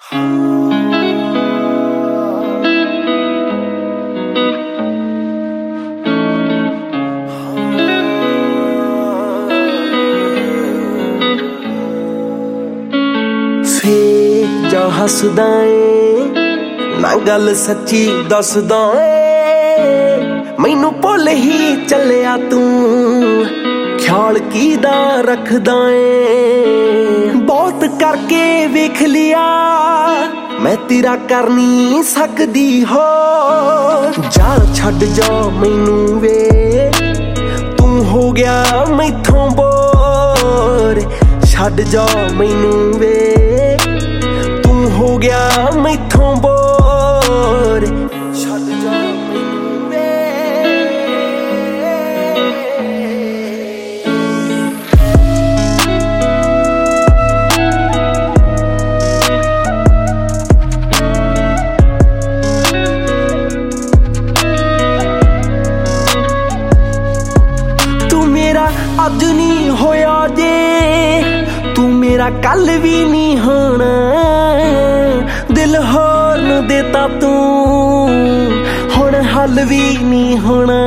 ਫੇਰ ਜਾਂ ਹੱਸਦਾ ਏ ਨਾ ਗੱਲ ਸੱਚੀ ਦੱਸਦਾ ਏ ਮੈਨੂੰ ਭੁੱਲ ਹੀ ਚੱਲਿਆ ਤੂੰ ਖਿਆਲ ਕਿਹਦਾ ਰੱਖਦਾ ਏ ਬਹੁਤ ਕਰਕੇ ਵੇਖ ਲਿਆ ਮੈਂ ਤੇਰਾ ਕਰ ਨਹੀਂ ਸਕਦੀ ਹੋ ਜਾ ਛੱਡ ਜਾ ਮੈਨੂੰ ਵੇ ਤੂੰ ਹੋ ਗਿਆ ਮੈਥੋਂ ਬੋਰ ਛੱਡ ਜਾ ਮੈਨੂੰ ਵੇ ਤੂੰ ਹੋ ਗਿਆ ਮੈਥੋਂ ਬੋਰ ਛੱਡ ਜਾ ਮੈਨੂੰ ਵੇ ਤੂੰ ਮੇਰਾ ਅੱਜ ਨਹੀਂ ਹੋਇਆ ਜੇ ਤੂੰ ਮੇਰਾ ਕੱਲ ਵੀ ਨਹੀਂ ਹੋਣਾ ਦਿਲ ਹੋਰ ਨੂੰ ਦੇਤਾ ਤੂੰ ਹੁਣ ਹੱਲ ਵੀ ਨਹੀਂ ਹੋਣਾ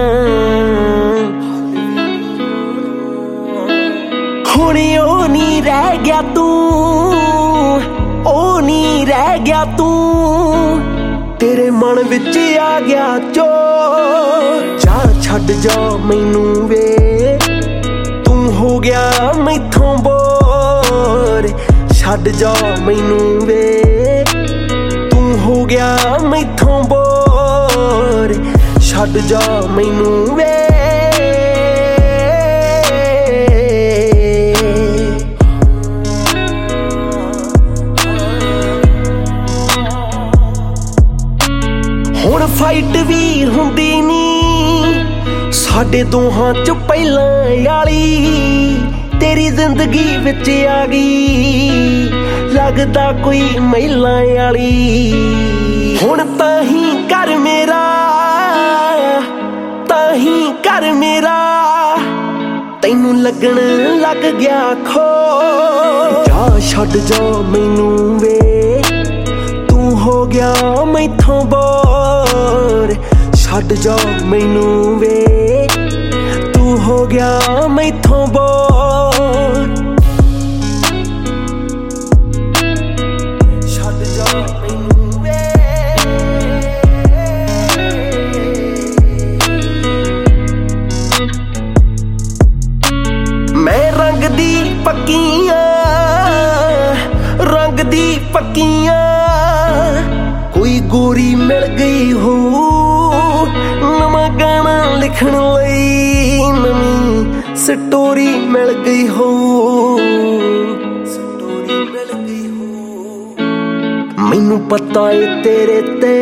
ਹੁਣ ਉਹ ਨਹੀਂ ਰਹਿ ਗਿਆ ਤੂੰ ਉਹ ਨਹੀਂ ਰਹਿ ਗਿਆ ਤੂੰ ਤੇਰੇ ਮਨ ਵਿੱਚ ਆ ਗਿਆ ਜੋ ਜਾ ਛੱਡ ਜਾ ਮੈਨੂੰ ਵੇ ਤੂੰ ਹੋ ਗਿਆ ਮੈਥੋਂ ਬੋਰ ਛੱਡ ਜਾ ਮੈਨੂੰ ਵੇ ਤੂੰ ਹੋ ਗਿਆ ਮੈਥੋਂ ਬੋਰ ਛੱਡ ਜਾ ਮੈਨੂੰ ਵੇ ਹੁਣ ਫਾਈਟ ਵੀ ਹੁੰਦੀ ਨੀ ਸਾਡੇ ਦੋਹਾਂ ਚ ਪਹਿਲਾਂ ਵਾਲੀ ਤੇਰੀ ਜ਼ਿੰਦਗੀ ਵਿੱਚ ਆ ਗਈ ਲੱਗਦਾ ਕੋਈ ਮਹਿਲਾਂ ਵਾਲੀ ਹੁਣ ਤਾਂ ਹੀ ਕਰ ਮੇਰਾ ਤਾਂ ਹੀ ਕਰ ਮੇਰਾ ਤੈਨੂੰ ਲੱਗਣ ਲੱਗ ਗਿਆ ਖੋ ਜਾ ਛੱਡ ਜਾ ਮੈਨੂੰ ਵੇ ਤੂੰ ਹੋ ਗਿਆ ਮੈਥੋਂ ਬੋਰ ਛੱਡ ਜਾ ਮੈਨੂੰ ਵੇ ਤੂੰ ਹੋ ਗਿਆ ਮੈਥੋਂ ਬੋਰ ਛੱਡ ਜਾ ਮੈਨੂੰ ਵੇ ਮੈਂ ਰੰਗ ਦੀ ਪੱਕੀਆਂ ਕੋਈ ਗੋਰੀ ਮਿਲ ਗਈ ਹੋ ਨਵਾਂ ਗਾਣਾ ਲਿਖਣ ਲਈ ਨਵੀਂ ਸਟੋਰੀ ਮਿਲ ਗਈ ਹੋ ਮੈਨੂੰ ਪਤਾ ਏ ਤੇਰੇ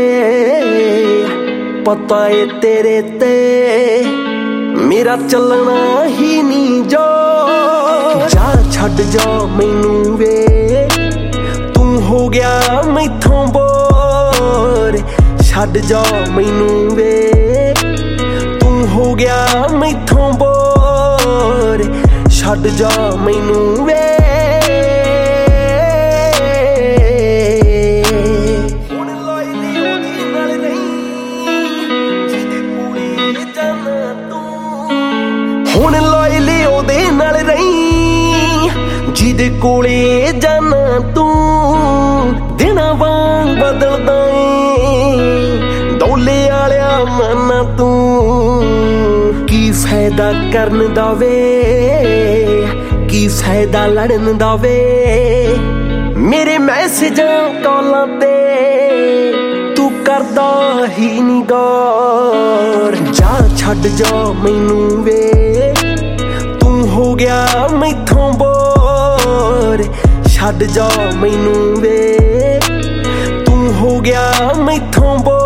ਤੇ ਮੇਰਾ ਚੱਲਣਾ ਹੀ ਨਹੀਂ ਜੋ ਜਾ ਛੱਡ ਜਾ ਮੈਨੂੰ ਵੇ ਤੂੰ ਹੋ ਗਿਆ ਮੈਥੋਂ ਬੋਰ ਛੱਡ ਜਾ ਮੈਨੂੰ ਵੇ ਤੂੰ ਹੋ ਗਿਆ ਮੈਥੋਂ ਬੋਰ ਛੱਡ ਜਾ ਮੈਨੂੰ ਵੇ ਹੁਣ ਲੋਇਲੀ ਉਹਦੇ ਨਾਲ ਰਹੀ ਜਿਹਦੇ ਕੋਲੇ ਜਾਣਾ ਤੂੰ ਦਿਨਾਂ ਵਾਂਗ ਬਦਲਦਾ ਏ ਡੋਲੇ ਵਾਲਿਆ ਮਨ ਤੂੰ ਕੀ ਫਾਇਦਾ ਕਰਨ ਦਾ ਵੇ ਕੀ ਫਾਇਦਾ ਲੜਨ ਦਾ ਵੇ ਮੇਰੇ ਮੈਸੇਜਾਂ ਕਾਲਾਂ ਤੇ ਤੂੰ ਕਰਦਾ ਹੀ ਨੀ ਗੌਰ ਜਾ ਛੱਡ ਜਾ ਮੈਨੂੰ ਵੇ ਤੂੰ ਹੋ ਗਿਆ ਮੈਥੋਂ ਬੋਰ ਛੱਡ ਜਾ ਮੈਨੂੰ ਵੇ ਤੂੰ ਹੋ ਗਿਆ ਮੈਥੋਂ ਬੋਰ